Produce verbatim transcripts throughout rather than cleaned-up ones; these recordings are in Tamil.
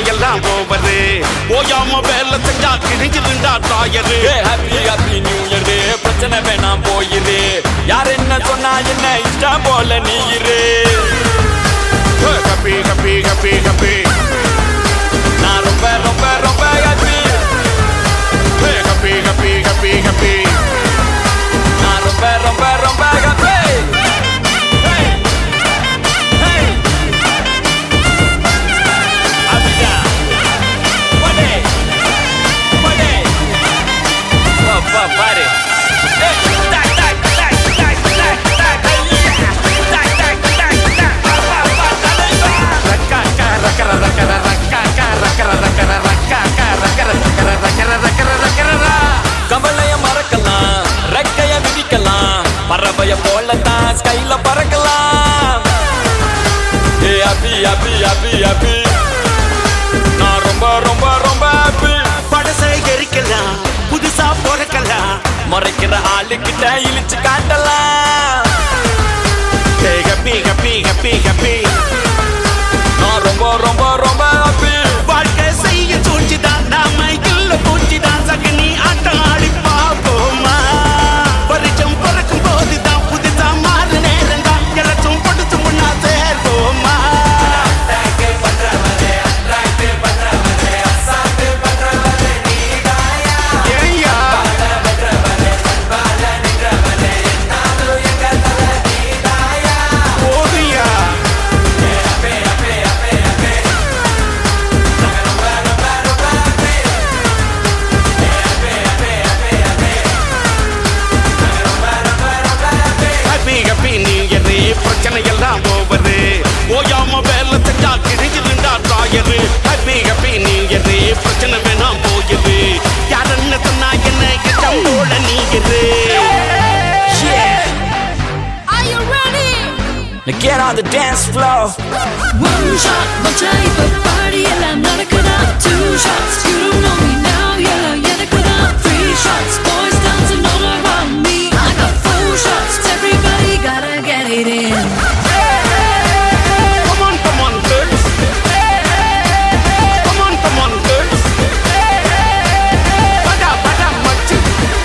எல்லாம் ஓவரு ஓயாம வேலை செஞ்சா கிழிஞ்சிருந்தா தாயரு. ஹாப்பி ஹாப்பி நியூ இயர், பிரச்சனை வேணாம் போயிரு, யார் என்ன சொன்னா என்ன இஷ்டம் போல நீ இரு. ஹப்பி ஹப்பி ஹப்பி ஹப்பி நான் ரொம்ப ரொம்ப ரொம்ப ஹாப்பி. ஹப்பி ஹப்பி ஹப்பி ஹப்பி நான் ரொம்ப ரொம்ப ரொம்ப ஹாப்பி. Party. கவலைய மறக்கலாம், ரெக்கைய விதிக்கலாம், பறவைய போலத்தான் ஸ்கைல பறக்கலாம். ஏ ஹாப்பி ஹாப்பி ஹாப்பி ஹாப்பி நான் ரொம்ப ரொம்ப ரொம்ப ஹாப்பி. படசை எரிக்கலாம், புதுசா பிறக்கலாம், மறைக்கிற ஆளுக்கிட்ட இழிச்சு காட்டலாம். ஹப்பி ஹப்பி ஹப்பி ஹப்பி நான் ரொம்ப ரொம்ப ரொம்ப ஹாப்பி. வாழ்க்கை செய்ய சூழ்ச்சிதான், நாம இல்ல பூச்சிதான், சகனி ஆட்டம் ஆடி பாப்போமா. பரிச்சம் பிறக்கும் போதுதான் புதுசா மாறு நேரம் தான், எல்லாச்சும் பொடுச்சு முன்னா சேர்வோமா. பிரச்சனை எல்லாம் ஓவரு ஓயாம வேலை செஞ்சா கிழிஞ்சிருந்தா தாயரு. ஹப்பி ஹப்பி நீங்கரு, பிரச்சனை வேணாம் போயிரு, யார் என்ன சொன்னா என்ன இஷ்டம் போல நீங்கரு. Now get on the dance floor. One shot, one type of party, எல்லாம் நடக்குதா. Two shots, you don't know me now, yeah, எனக்குதா. Three shots, boys dancing all around me. I got four shots, everybody gotta get it in. Come on, come on, girls. Come on, come on, girls. படா படா மச்சி,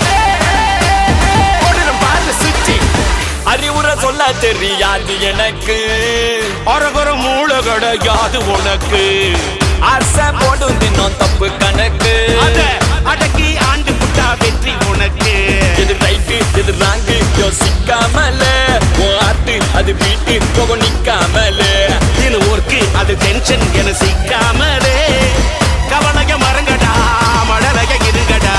ஓடுற பாரு சுச்சி. அறிவுரை சொல்ல தெரியாது எனக்கு, அரகர மூளை கிடையாது உனக்கு. ஆசை போடும் தினம் தப்பு கணக்கு, அத அடக்கி ஆண்டு புட்டா வெற்றி உனக்கு. எது ரைட்டு எது ராங்கு யோசிக்காமல, உன் ஆட்டு அது வீட்டு போக நிக்காமலே. இது ஒர்க்கு அது டென்ஷன் என சிக்காமலே, கவலைய மறங்கடா மழலைய இருங்கடா.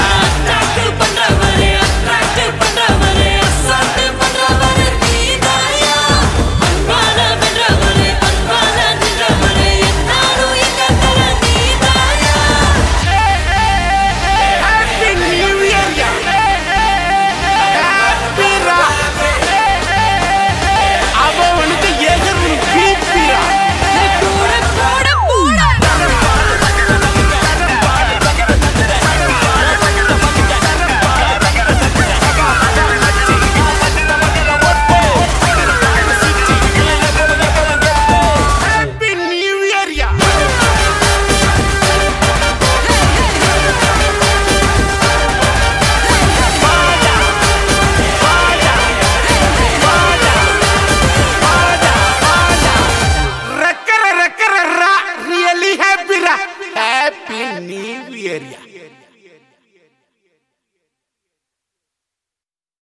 Happy New Year.